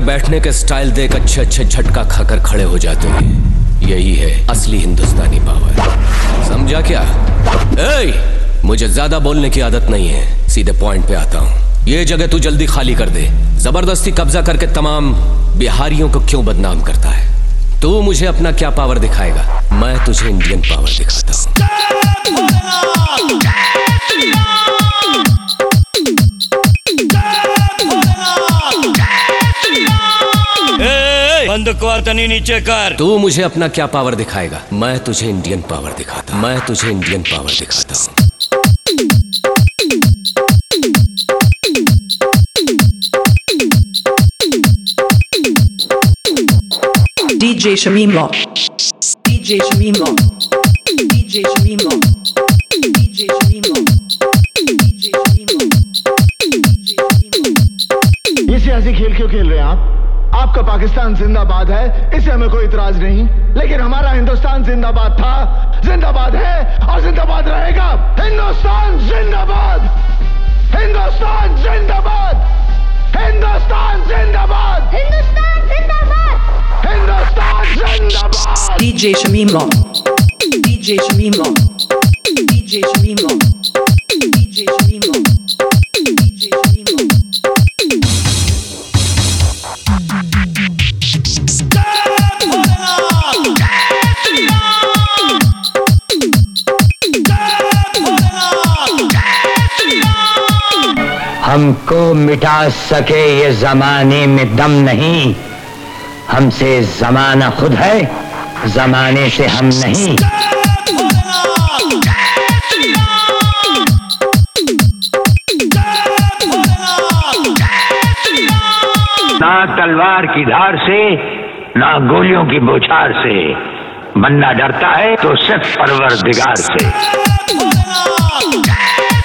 बैठने के स्टाइल देख अच्छे अच्छे झटका खाकर खड़े हो जाते हैं। यही है असली हिंदुस्तानी पावर। समझा क्या? मुझे ज्यादा बोलने की आदत नहीं है, सीधे पॉइंट पे आता हूँ। ये जगह तू जल्दी खाली कर दे। जबरदस्ती कब्जा करके तमाम बिहारियों को क्यों बदनाम करता है? तू मुझे अपना क्या पावर दिखाएगा? मैं तुझे इंडियन पावर दिखाता हूँ। बंद कर, तनी नीचे कर। तू मुझे अपना क्या पावर दिखाएगा? मैं तुझे इंडियन पावर दिखाता हूँ। मैं तुझे इंडियन पावर दिखाता हूँ। DJ Shamim Law. DJ Shamim Law. DJ Shamim Law. DJ Shamim Law. DJ Shamim Law. DJ Shamim Law. ये सियासी खेल क्यों खेल रहे हैं आप? आपका पाकिस्तान जिंदाबाद है, इससे हमें कोई इतराज नहीं, लेकिन हमारा हिंदुस्तान जिंदाबाद था, जिंदाबाद है और जिंदाबाद रहेगा। हिंदुस्तान जिंदाबाद! हिंदुस्तान जिंदाबाद! हिंदुस्तान जिंदाबाद! हिंदुस्तान जिंदाबाद! हिंदुस्तान जिंदाबाद! DJ Shamim Law. DJ Shamim Law. DJ Shamim Law. DJ Shamim Law. DJ Shamim Law. हमको मिटा सके ये जमाने में दम नहीं, हमसे जमाना खुद है, जमाने से हम नहीं। ना तलवार की धार से, ना गोलियों की बौछार से, बंदा डरता है तो सिर्फ परवरदिगार से।